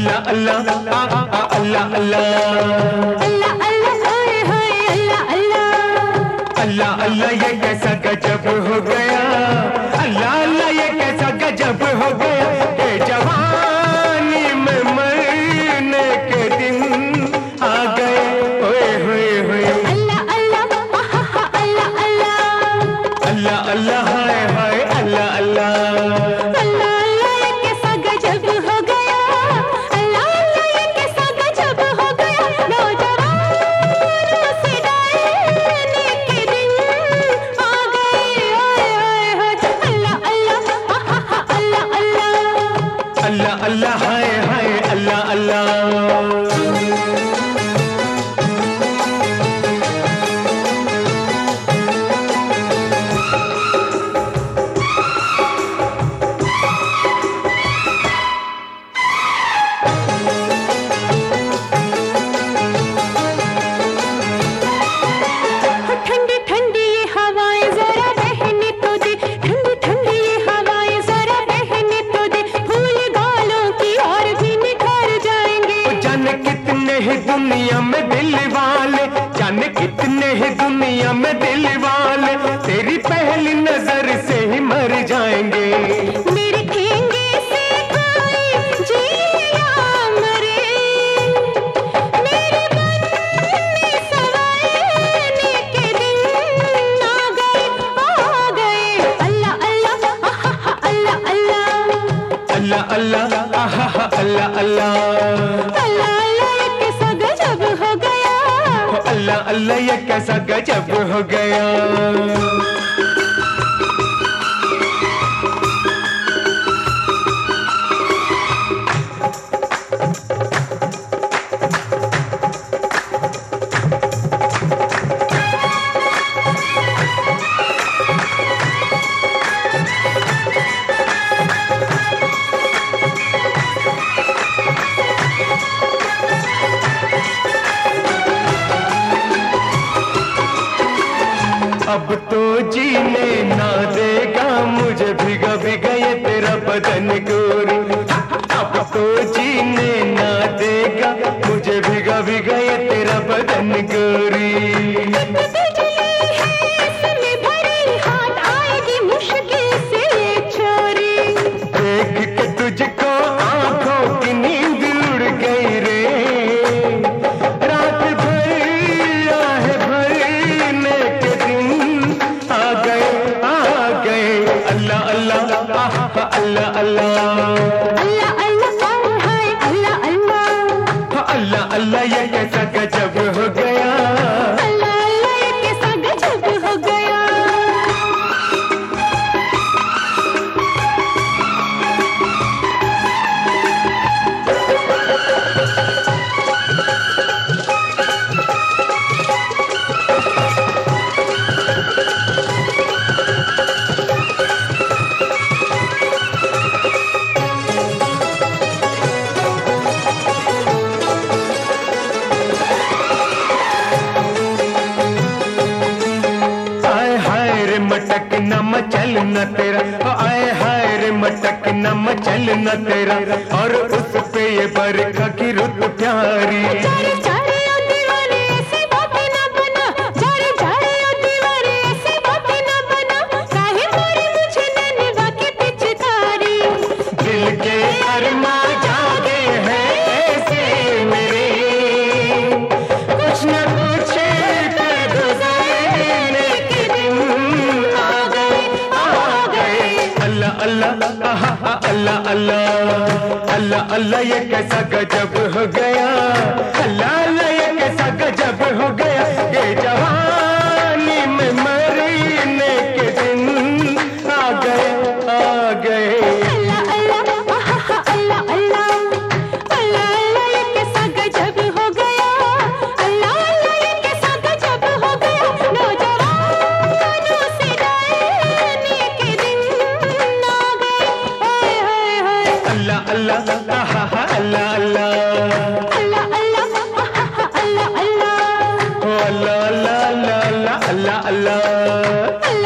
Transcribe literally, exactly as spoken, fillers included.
अल्लाह अल्लाह अल्लाह अल्लाह अल्लाह अल्लाह हाय हाय अल्लाह अल्लाह अल्लाह अल्लाह ये कैसा गजब हो गया। अल्लाह अल्लाह ये कैसा गजब हो गया कि जवानी में मरने के दिन आ गए। ओए होए होए अल्लाह अल्लाह आहा अल्लाह अल्लाह अल्लाह अल्लाह हाय हाय अल्लाह अल्लाह अल्लाह अल्लाह ये कैसा गजब हो गया। अल्लाह अल्लाह ये कैसा गजब हो गया। नौजवानों से डरने के दिन आ गए। हाय हाय हाय अल्लाह अल्लाह आहा अल्लाह अल्लाह अल्लाह अल्लाह हाय हाय अल्लाह अल्लाह। ठंडी ठंडी ये हवाएं जरा बहने तो दे। ठंडी ठंडी ये हवाएं जरा बहने तो दे। फूल गालों की और भी निखर जाएंगे। जाने कितने ही दुनिया में दिल वाले, जाने कितने ही दुनिया में दिल वाले तेरी पहली नजर से ही मर जाएंगे। मेरे ठेंगे से कोई जिए या मरे। मेरे बनने संवरने के दिन आ गए आ गए। अल्लाह अल्लाह आहा अल्लाह अल्लाह अल्लाह अल्लाह आहा अल्लाह अल्लाह अल्लाह अल्लाह ये कैसा गजब हो गया। अल्लाह अल्लाह ये कैसा गजब हो गया। अब तो जीने ना देगा मुझे भिगा भिगा ये तेरा बदन गोरी। अब तो जीने ना देगा मुझे भिगा भिगा ये तेरा बदन गोरी। बिजली है इसमें भरी हाथ आएगी मुश्किल से ये छोरी। देख के तुझको आंखों की नींद उड़ गई रे। रात भर आह भरने के दिन आ गए आ गए। अल्लाह अल्लाह आहा अल्लाह अल्लाह अल्लाह अल्लाह हाय अल्लाह अल्लाह अल्लाह अल्लाह ये कैसा गजब हो गया। अल्लाह अल्लाह ये कैसा गजब हो गया। आए हाय रे मटक न मचल न तेरा, आए हाय रे मटक न मचल न तेरा, और उस पे ये बरखा की रुत प्यारी। जारे जारे ओ दीवाने ऐसी बातें ना बना। जारे जारे ओ दीवाने ऐसी बातें ना बना। काहे मारी मुझे नैनवा की पिचकारी। दिल के अरमा जागे हैं ऐसे मेरे, कुछ न कुछ कर गुजरने के दिन आ गए आ गए। अल्लाह अल्लाह आहा अल्लाह अल्लाह अल्लाह अल्लाह ये कैसा गजब हो गया। अल्लाह अल्लाह ये कैसा गजब हो गया। ये जवानी में मरने के दिन आ गए आ गए। अल्लाह अल्लाह आहा अल्लाह अल्लाह अल्लाह अल्लाह ये कैसा गजब हो गया। अल्लाह अल्लाह ये कैसा गजब हो गया। नौजवानों से डरने के दिन आ गए। हाय हाय हाय अल्लाह अल्लाह आहा अल्लाह अल्लाह अल्लाह अल्लाह आहा अल्लाह अल्लाह अल्लाह अल्लाह अल्लाह अल्लाह अल्लाह। अल्लाह